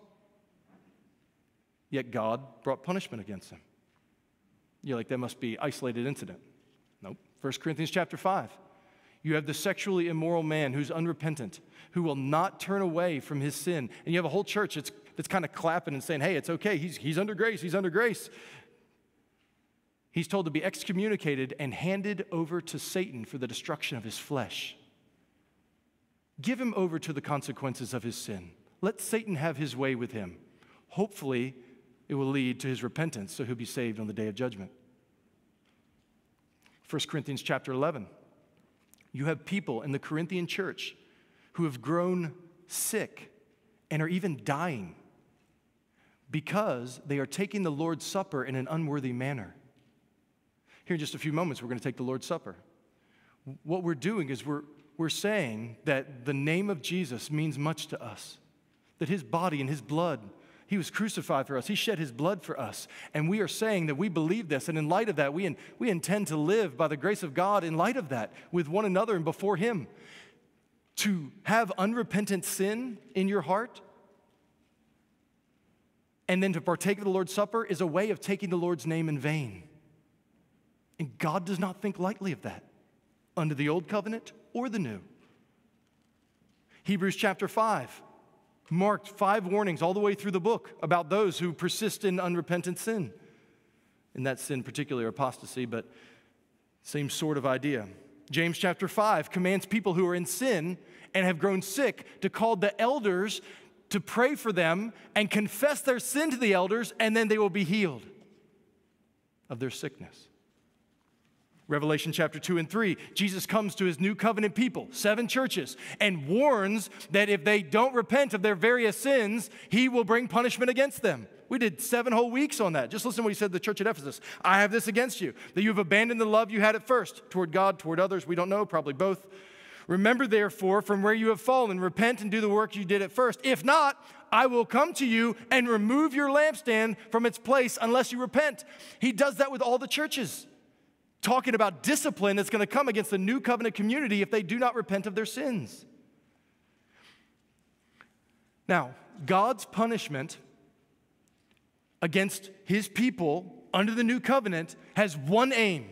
S1: Yet God brought punishment against them. You're like, that must be an isolated incident. Nope. 1 Corinthians chapter 5. You have the sexually immoral man who's unrepentant, who will not turn away from his sin. And you have a whole church that's kind of clapping and saying, hey, it's okay. He's under grace. He's under grace. He's told to be excommunicated and handed over to Satan for the destruction of his flesh. Give him over to the consequences of his sin. Let Satan have his way with him. Hopefully, it will lead to his repentance, so he'll be saved on the day of judgment. 1 Corinthians chapter 11. You have people in the Corinthian church who have grown sick and are even dying because they are taking the Lord's Supper in an unworthy manner. Here in just a few moments, we're going to take the Lord's Supper. What we're doing is we're saying that the name of Jesus means much to us, that His body and His blood, He was crucified for us. He shed His blood for us. And we are saying that we believe this. And in light of that, we intend to live by the grace of God in light of that with one another and before Him. To have unrepentant sin in your heart and then to partake of the Lord's Supper is a way of taking the Lord's name in vain. And God does not think lightly of that under the old covenant or the new. Hebrews chapter 5. Marked 5 warnings all the way through the book about those who persist in unrepentant sin. In that sin, particularly apostasy, but same sort of idea. James chapter 5 commands people who are in sin and have grown sick to call the elders to pray for them and confess their sin to the elders, and then they will be healed of their sickness. Revelation chapter 2 and 3, Jesus comes to His new covenant people, 7 churches, and warns that if they don't repent of their various sins, He will bring punishment against them. We did 7 whole weeks on that. Just listen to what He said to the church at Ephesus. I have this against you, that you have abandoned the love you had at first, toward God, toward others, we don't know, probably both. Remember, therefore, from where you have fallen, repent and do the work you did at first. If not, I will come to you and remove your lampstand from its place unless you repent. He does that with all the churches, talking about discipline that's going to come against the new covenant community if they do not repent of their sins. Now, God's punishment against his people under the new covenant has one aim,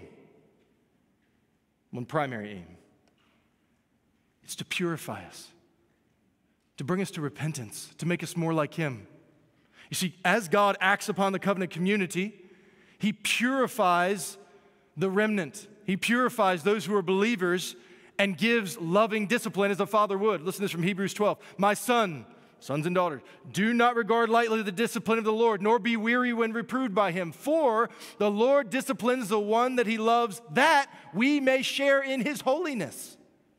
S1: one primary aim. It's to purify us, to bring us to repentance, to make us more like him. You see, as God acts upon the covenant community, he purifies the remnant. He purifies those who are believers and gives loving discipline as a father would. Listen to this from Hebrews 12. My sons and daughters, do not regard lightly the discipline of the Lord, nor be weary when reproved by him. For the Lord disciplines the one that he loves, that we may share in his holiness.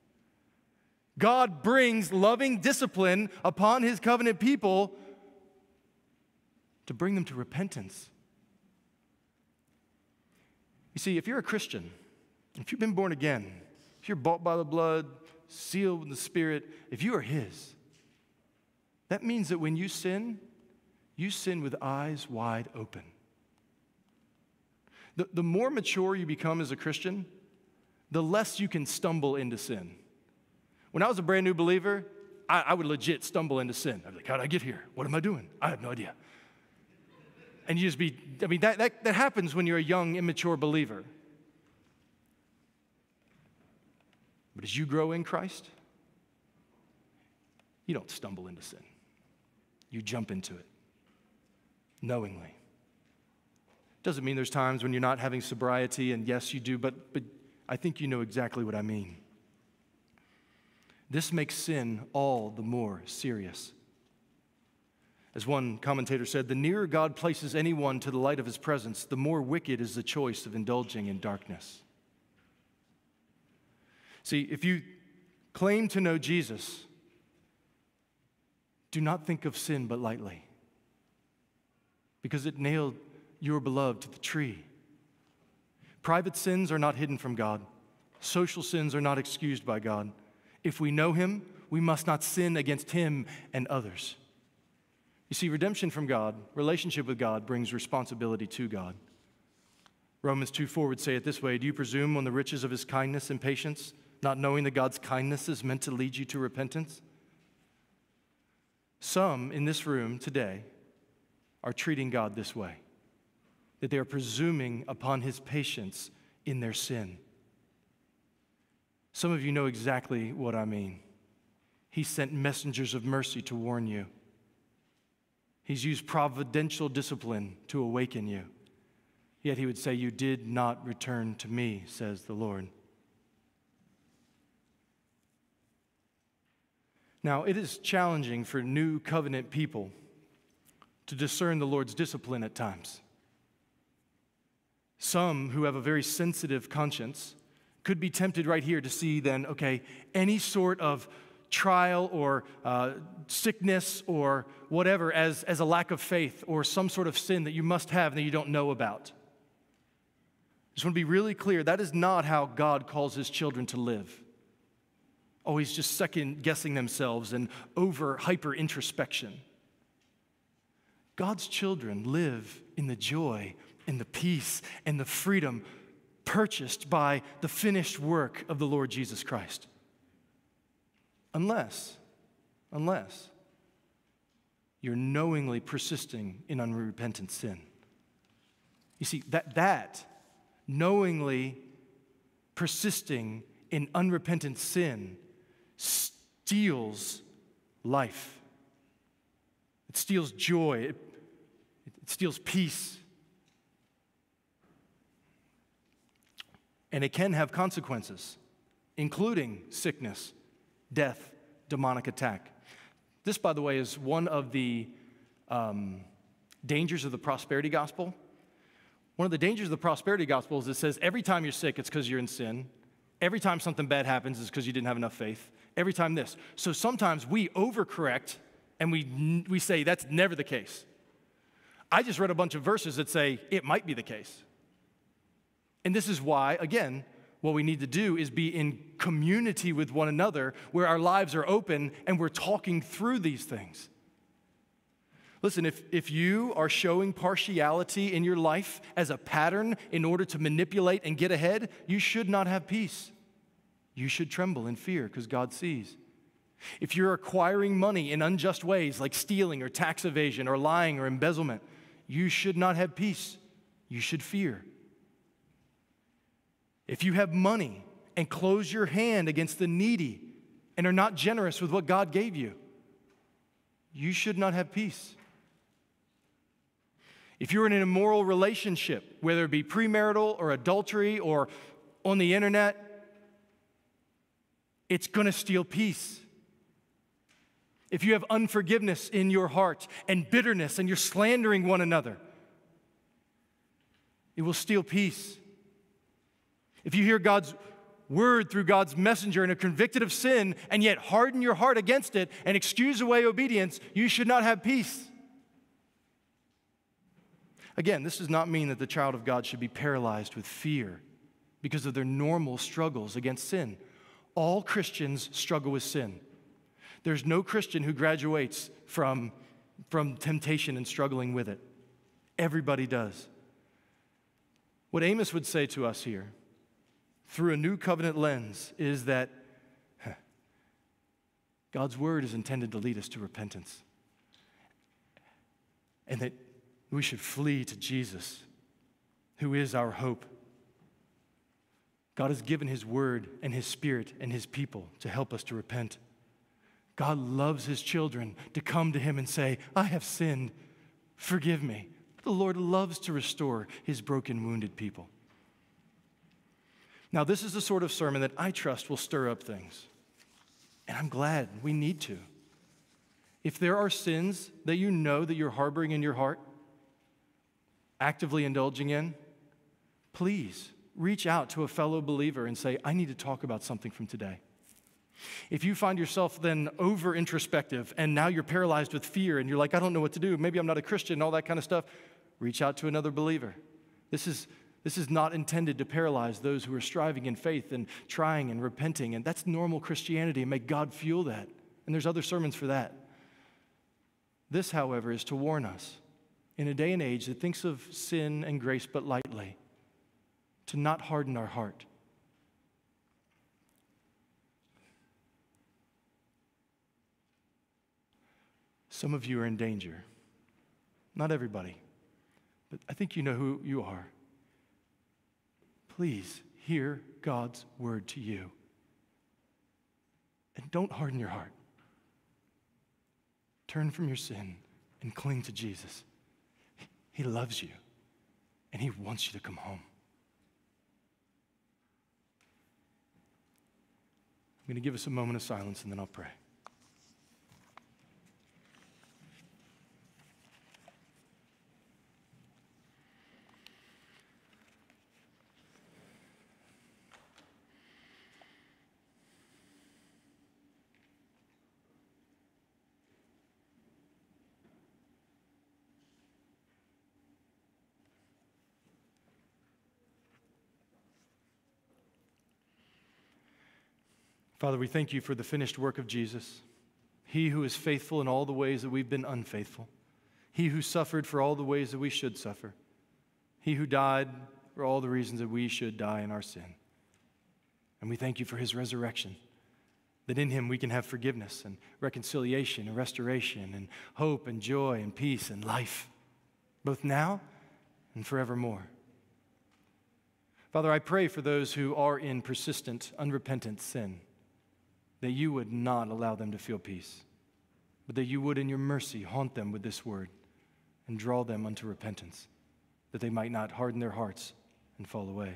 S1: God brings loving discipline upon his covenant people to bring them to repentance. You see, if you're a Christian, if you've been born again, if you're bought by the blood, sealed with the Spirit, if you are his, that means that when you sin with eyes wide open. The more mature you become as a Christian, the less you can stumble into sin. When I was a brand new believer, I would legit stumble into sin. I'd be like, how did I get here? What am I doing? I have no idea. And you just that happens when you're a young, immature believer. But as you grow in Christ, you don't stumble into sin. You jump into it knowingly. Doesn't mean there's times when you're not having sobriety, and yes, you do, but I think you know exactly what I mean. This makes sin all the more serious. As one commentator said, the nearer God places anyone to the light of his presence, the more wicked is the choice of indulging in darkness. See, if you claim to know Jesus, do not think of sin but lightly, because it nailed your beloved to the tree. Private sins are not hidden from God. Social sins are not excused by God. If we know him, we must not sin against him and others. You see, redemption from God, relationship with God, brings responsibility to God. Romans 2:4 would say it this way: do you presume on the riches of his kindness and patience, not knowing that God's kindness is meant to lead you to repentance? Some in this room today are treating God this way, that they are presuming upon his patience in their sin. Some of you know exactly what I mean. He sent messengers of mercy to warn you. He's used providential discipline to awaken you. Yet he would say, you did not return to me, says the Lord. Now, it is challenging for new covenant people to discern the Lord's discipline at times. Some who have a very sensitive conscience could be tempted right here to see then, okay, any sort of trial or sickness or whatever as a lack of faith or some sort of sin that you must have that you don't know about. I just want to be really clear, that is not how God calls his children to live. Always just second-guessing themselves and hyper-introspection. God's children live in the joy and the peace and the freedom purchased by the finished work of the Lord Jesus Christ. Unless you're knowingly persisting in unrepentant sin. You see, that knowingly persisting in unrepentant sin steals life. It steals joy. It steals peace. And it can have consequences, including sickness, death, demonic attack. This, by the way, is one of the dangers of the prosperity gospel. One of the dangers of the prosperity gospel is it says every time you're sick, it's because you're in sin. Every time something bad happens, it's because you didn't have enough faith. Every time this. So sometimes we overcorrect and we say that's never the case. I just read a bunch of verses that say it might be the case. And this is why, again, What we need to do is be in community with one another where our lives are open and we're talking through these things. Listen, if you are showing partiality in your life as a pattern in order to manipulate and get ahead, you should not have peace. You should tremble in fear because God sees. If you're acquiring money in unjust ways like stealing or tax evasion or lying or embezzlement, you should not have peace. You should fear. If you have money and close your hand against the needy and are not generous with what God gave you, you should not have peace. If you're in an immoral relationship, whether it be premarital or adultery or on the internet, it's going to steal peace. If you have unforgiveness in your heart and bitterness and you're slandering one another, it will steal peace. If you hear God's word through God's messenger and are convicted of sin and yet harden your heart against it and excuse away obedience, you should not have peace. Again, this does not mean that the child of God should be paralyzed with fear because of their normal struggles against sin. All Christians struggle with sin. There's no Christian who graduates from temptation and struggling with it. Everybody does. What Amos would say to us here, through a new covenant lens, is that God's word is intended to lead us to repentance. And that we should flee to Jesus, who is our hope. God has given his word and his spirit and his people to help us to repent. God loves his children to come to him and say, I have sinned, forgive me. The Lord loves to restore his broken, wounded people. Now, this is the sort of sermon that I trust will stir up things. And I'm glad we need to. If there are sins that you know that you're harboring in your heart, actively indulging in, please reach out to a fellow believer and say, I need to talk about something from today. If you find yourself then over introspective and now you're paralyzed with fear and you're like, I don't know what to do, maybe I'm not a Christian, all that kind of stuff, reach out to another believer. This is not intended to paralyze those who are striving in faith and trying and repenting, and that's normal Christianity, and may God fuel that. And there's other sermons for that. This, however, is to warn us in a day and age that thinks of sin and grace but lightly, to not harden our heart. Some of you are in danger. Not everybody, but I think you know who you are. Please hear God's word to you. And don't harden your heart. Turn from your sin and cling to Jesus. He loves you, and he wants you to come home. I'm going to give us a moment of silence, and then I'll pray. Father, we thank you for the finished work of Jesus, he who is faithful in all the ways that we've been unfaithful, he who suffered for all the ways that we should suffer, he who died for all the reasons that we should die in our sin. And we thank you for his resurrection, that in him we can have forgiveness and reconciliation and restoration and hope and joy and peace and life, both now and forevermore. Father, I pray for those who are in persistent, unrepentant sin, that you would not allow them to feel peace, but that you would in your mercy haunt them with this word and draw them unto repentance, that they might not harden their hearts and fall away.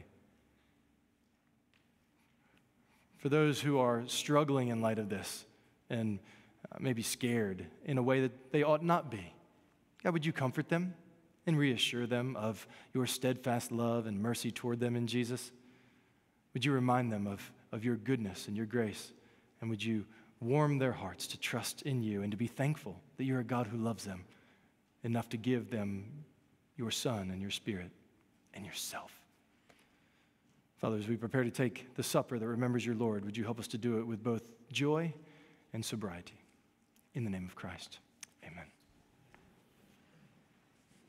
S1: For those who are struggling in light of this and maybe scared in a way that they ought not be, God, would you comfort them and reassure them of your steadfast love and mercy toward them in Jesus? Would you remind them of your goodness and your grace? And would you warm their hearts to trust in you and to be thankful that you're a God who loves them enough to give them your Son and your Spirit and yourself? Father, as we prepare to take the supper that remembers your Lord, would you help us to do it with both joy and sobriety? In the name of Christ.